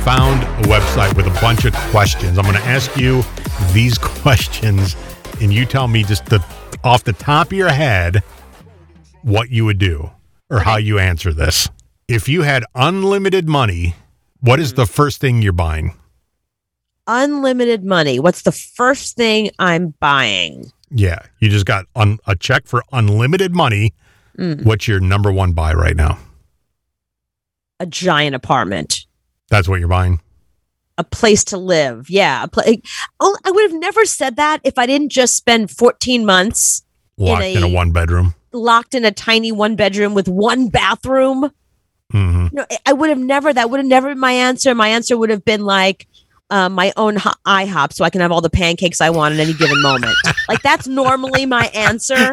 found a website with a bunch of questions. I'm going to ask you these questions, and you tell me just off the top of your head what you would do or how you answer this. If you had unlimited money, what is the first thing you're buying? Unlimited money. What's the first thing I'm buying? Yeah, you just got a check for unlimited money. What's your number one buy right now? A giant apartment. That's what you're buying? A place to live. Yeah. I would have never said that if I didn't just spend 14 months locked in a one bedroom. Locked in a tiny one bedroom with one bathroom. Mm-hmm. No, that would have never been my answer. My answer would have been like my own IHOP so I can have all the pancakes I want at any given moment. Like that's normally my answer,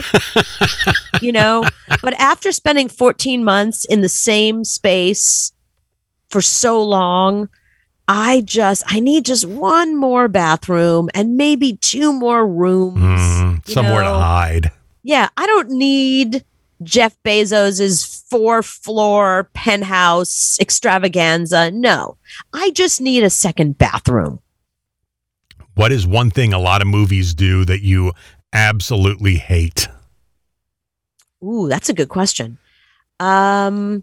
but after spending 14 months in the same space for so long, I need just one more bathroom and maybe two more rooms. Somewhere to hide. Yeah, I don't need Jeff Bezos's 4-floor penthouse extravaganza. No, I just need a second bathroom. What is one thing a lot of movies do that you absolutely hate? Ooh, that's a good question. I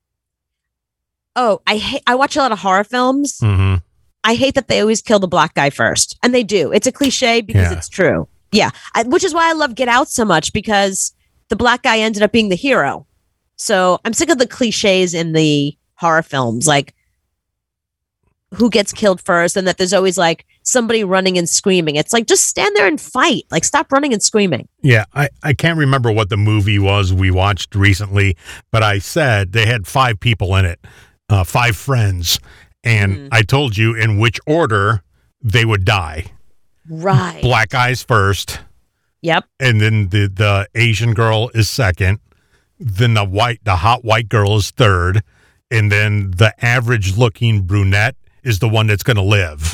watch a lot of horror films. Mm-hmm. I hate that they always kill the black guy first, and they do. It's a cliche because it's true. Yeah, which is why I love Get Out so much, because the black guy ended up being the hero. So I'm sick of the cliches in the horror films, like who gets killed first, and that there's always like somebody running and screaming. It's like, just stand there and fight. Like, stop running and screaming. Yeah, I can't remember what the movie was we watched recently, but I said they had 5 people in it, 5 friends, and I told you in which order they would die. Right. Black guys first. Yep. And then the Asian girl is second. Then the hot white girl is third. And then the average looking brunette is the one that's going to live.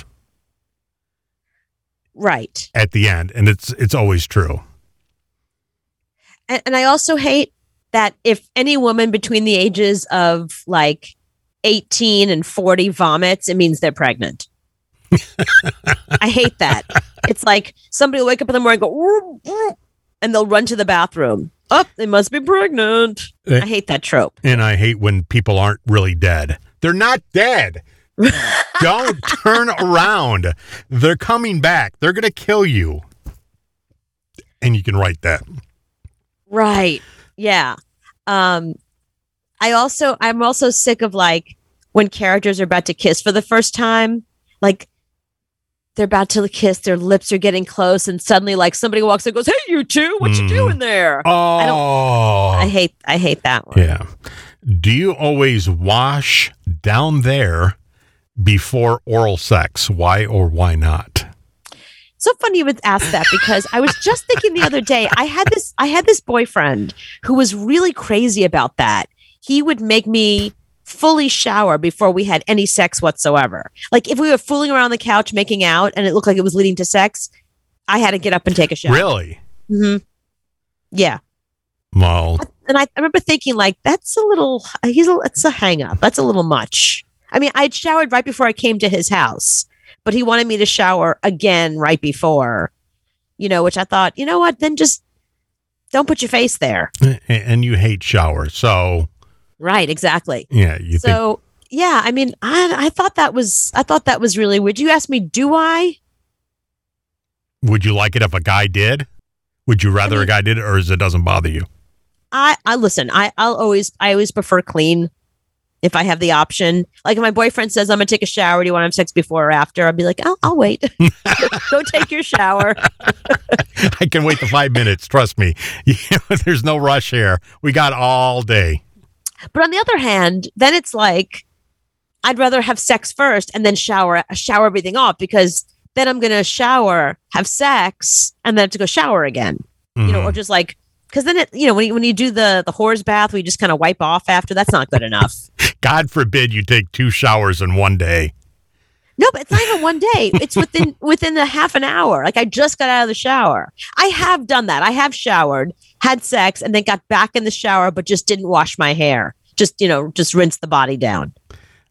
Right. At the end. And it's always true. And I also hate that if any woman between the ages of like 18 and 40 vomits, it means they're pregnant. I hate that. It's like somebody will wake up in the morning and go, and they'll run to the bathroom. Oh, they must be pregnant. I hate that trope. And I hate when people aren't really dead. They're not dead. Don't turn around. They're coming back. They're going to kill you. And you can write that. Right. Yeah. I'm also sick of like when characters are about to kiss for the first time, like they're about to kiss, their lips are getting close, and suddenly like somebody walks in and goes, "Hey, you two, what you doing there?" Oh, I hate that one. Yeah. Do you always wash down there before oral sex? Why or why not? So funny you would ask that, because I was just thinking the other day, I had this boyfriend who was really crazy about that. He would make me fully shower before we had any sex whatsoever. Like if we were fooling around the couch making out and it looked like it was leading to sex, I had to get up and take a shower. Really? Mm-hmm. Yeah. Well, and I remember thinking like, it's a hang up. That's a little much. I mean, I'd showered right before I came to his house, but he wanted me to shower again right before, which I thought, you know what, then just don't put your face there. And you hate showers, so. Right, exactly. Yeah, yeah, I mean, I thought that was really weird. You asked me, do I? Would you like it if a guy did? Would you rather a guy did it, or it doesn't bother you? I listen, I always prefer clean if I have the option. Like if my boyfriend says, I'm gonna take a shower, do you want to have sex before or after? I'll be like, I'll wait. Go take your shower. I can wait the 5 minutes, trust me. There's no rush here. We got all day. But on the other hand, then it's like, I'd rather have sex first and then shower everything off, because then I'm going to shower, have sex, and then have to go shower again, or just like, because then when you do the whore's bath, we just kind of wipe off after, that's not good enough. God forbid you take 2 showers in one day. No, but it's not even one day. It's within a half an hour. Like I just got out of the shower. I have done that. I have showered, had sex, and then got back in the shower, but just didn't wash my hair. Just rinse the body down.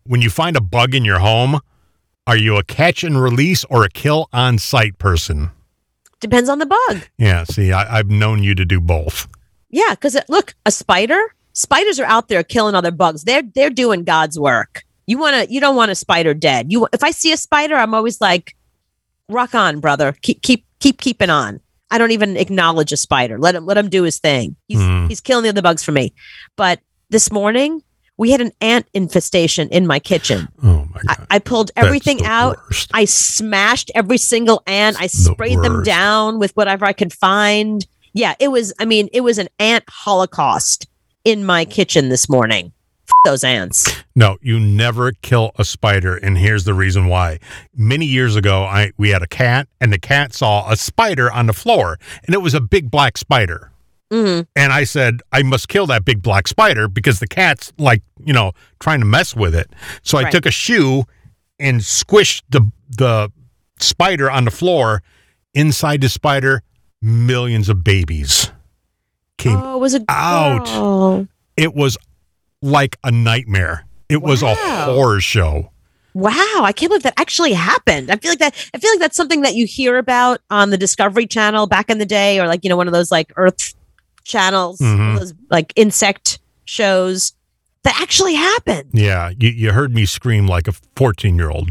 When you find a bug in your home, are you a catch and release or a kill on site person? Depends on the bug. Yeah, see, I've known you to do both. Yeah, because look, a spider. Spiders are out there killing other bugs. They're doing God's work. You don't want a spider dead. If I see a spider, I'm always like, rock on, brother. Keep keeping on. I don't even acknowledge a spider. Let him do his thing. He's killing the other bugs for me. But this morning we had an ant infestation in my kitchen. Oh my God. I pulled everything out. Worst. I smashed every single ant. I sprayed them down with whatever I could find. Yeah, it was an ant holocaust in my kitchen this morning. Those ants. No, you never kill a spider, and here's the reason why. Many years ago, we had a cat, and the cat saw a spider on the floor, and it was a big black spider. Mm-hmm. And I said, I must kill that big black spider because the cat's trying to mess with it. So I took a shoe and squished the spider on the floor. Inside the spider, millions of babies came was it out. Oh. It was like a nightmare. It was a horror show. Wow, I can't believe that actually happened. I feel like that's something that you hear about on the Discovery Channel back in the day, or one of those Earth channels, one of those insect shows that actually happened. Yeah, you heard me scream like a 14-year-old.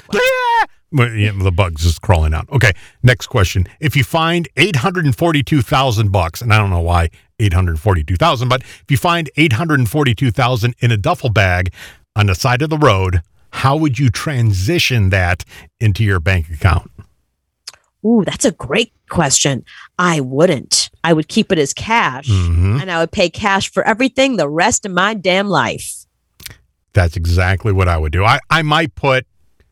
The bug's just crawling out. Okay, next question. If you find $842,000, and I don't know why 842,000, but if you find 842,000 in a duffel bag on the side of the road, how would you transition that into your bank account? Ooh, that's a great question. I wouldn't. I would keep it as cash, and I would pay cash for everything the rest of my damn life. That's exactly what I would do. I might put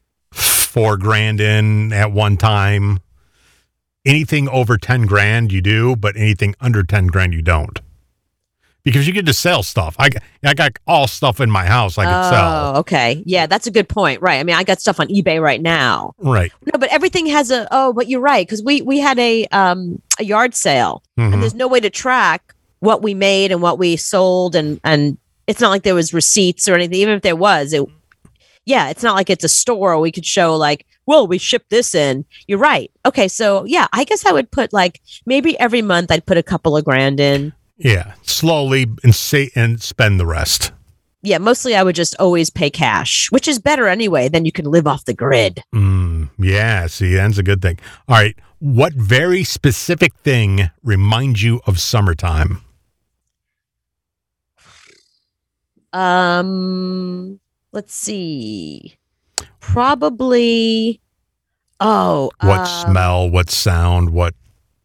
$4,000 in at one time. Anything over 10 grand you do, but anything under 10 grand you don't. Because you get to sell stuff. I got all stuff in my house I could sell. Oh, okay. Yeah, that's a good point. Right. I mean, I got stuff on eBay right now. Right. No, but everything has but you're right. Because we had a yard sale, and there's no way to track what we made and what we sold. And it's not like there was receipts or anything. Even if there was, it's not like it's a store we could show we shipped this in. You're right. Okay. So yeah, I guess I would put maybe every month I'd put a couple of grand in. Yeah, slowly and spend the rest. Yeah, mostly I would just always pay cash, which is better anyway. Then you can live off the grid. Yeah, see, that's a good thing. All right, what very specific thing reminds you of summertime? Let's see. Probably. What smell? What sound? What?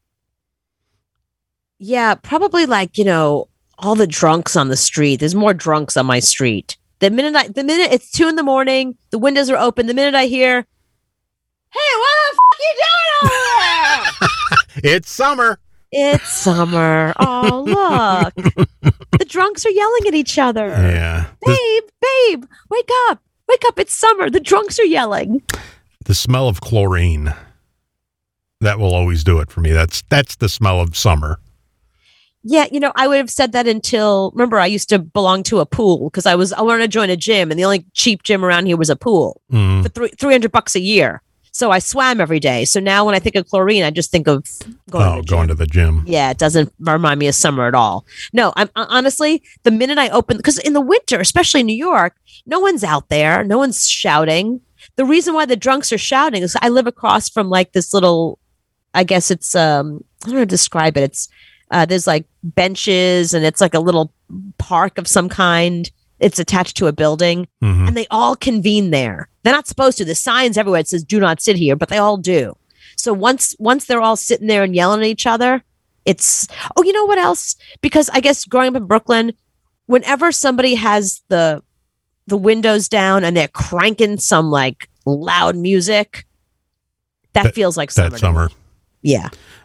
Yeah, probably all the drunks on the street. There's more drunks on my street. The minute it's 2 a.m, the windows are open. The minute I hear, "Hey, what the f*** you doing over there?" It's summer. It's summer. Oh, look. The drunks are yelling at each other. Yeah. Babe, wake up. Wake up. It's summer. The drunks are yelling. The smell of chlorine. That will always do it for me. That's the smell of summer. Yeah, I would have said that until, remember, I used to belong to a pool because I wanted to join a gym, and the only cheap gym around here was a pool for $300 a year. So I swam every day. So now when I think of chlorine, I just think of going to the gym. Yeah, it doesn't remind me of summer at all. No, I'm honestly, the minute I open, because in the winter, especially in New York, no one's out there. No one's shouting. The reason why the drunks are shouting is I live across from this little, I guess it's, I don't know how to describe it. It's, there's benches, and it's a little park of some kind. It's attached to a building, and they all convene there. They're not supposed to. The signs everywhere, it says "Do not sit here," but they all do. So once they're all sitting there and yelling at each other, it's, you know what else? Because I guess growing up in Brooklyn, whenever somebody has the windows down and they're cranking some loud music, that feels like summer. That's summer. Yeah.